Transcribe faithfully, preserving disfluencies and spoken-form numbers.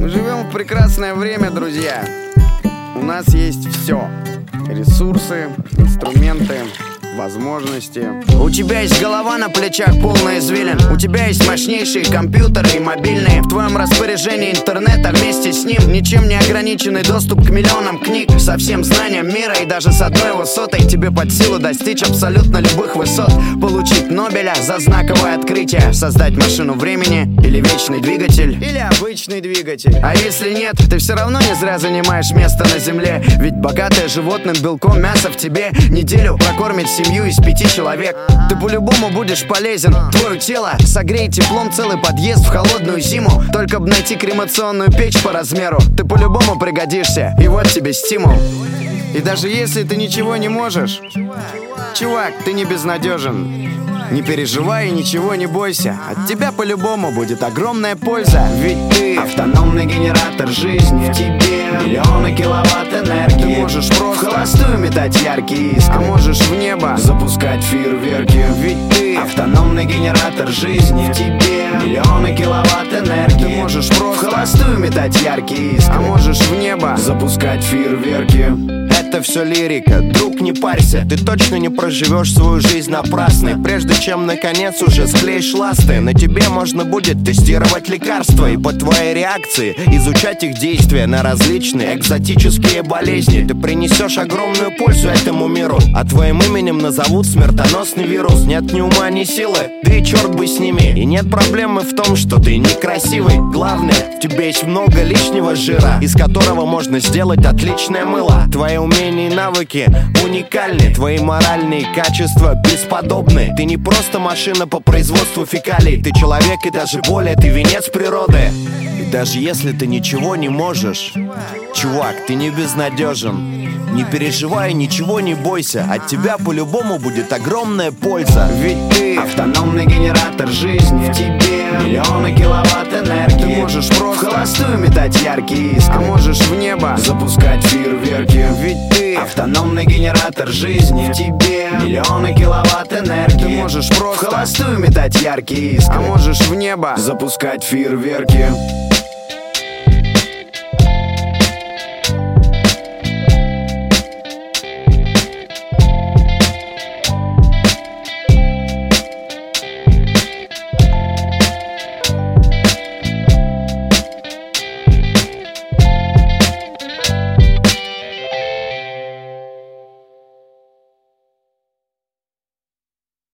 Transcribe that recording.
Мы живем в прекрасное время, друзья. У нас есть все: ресурсы, инструменты, возможности. У тебя есть голова на плечах, полная извилин. У тебя есть мощнейшие компьютеры и мобильные. В твоем распоряжении интернет, а вместе с ним ничем не ограниченный доступ к миллионам книг, со всем знанием мира. И даже с одной высотой тебе под силу достичь абсолютно любых высот. Получить Нобеля за знаковое открытие, создать машину времени или вечный двигатель, или обычный двигатель. А если нет, ты все равно не зря занимаешь место на земле. Ведь богатое животным белком мясо в тебе неделю прокормит семью из пяти человек. Ты по-любому будешь полезен. Твое тело согреет теплом целый подъезд в холодную зиму. Только бы найти кремационную печь по размеру. Ты по-любому пригодишься, и вот тебе стимул. И даже если ты ничего не можешь, чувак, ты не безнадежен. Не переживай и ничего не бойся. От тебя по-любому будет огромная польза. Ведь ты автономный генератор жизни. В тебе миллионы киловатт энергии. Ты можешь просто в холостую метать яркие искры, а можешь в небо запускать фейерверки. Ведь ты автономный генератор жизни. В тебе миллионы киловатт энергии. Ты можешь просто в холостую метать яркие искры, а можешь в небо запускать фейерверки. Это все лирика, друг, не парься. Ты точно не проживешь свою жизнь напрасно. И прежде чем наконец уже склеишь ласты, на тебе можно будет тестировать лекарства. И по твоей реакции изучать их действия на различные экзотические болезни. Ты принесешь огромную пользу этому миру, а твоим именем назовут смертоносный вирус. Нет ни ума, ни силы, да и черт бы с ними. И нет проблемы в том, что ты некрасивый. Главное, в тебе есть много лишнего жира, из которого можно сделать отличное мыло. Твои умения и навыки уникальны, твои моральные качества бесподобны. Ты не просто машина по производству фекалий, ты человек и даже более, ты венец природы. И даже если ты ничего не можешь, чувак, ты не безнадежен. Не переживай, ничего не бойся, от тебя по-любому будет огромная польза. Ведь ты автономный генератор жизни. В тебе миллионы киловатт энергии. Ты можешь просто в холостую метать яркие искры, а можешь в небо запускать фейерверки. Ведь ты автономный генератор жизни. В тебе миллионы киловатт энергии. Ты можешь просто в холостую метать яркие искры, а можешь в небо запускать фейерверки.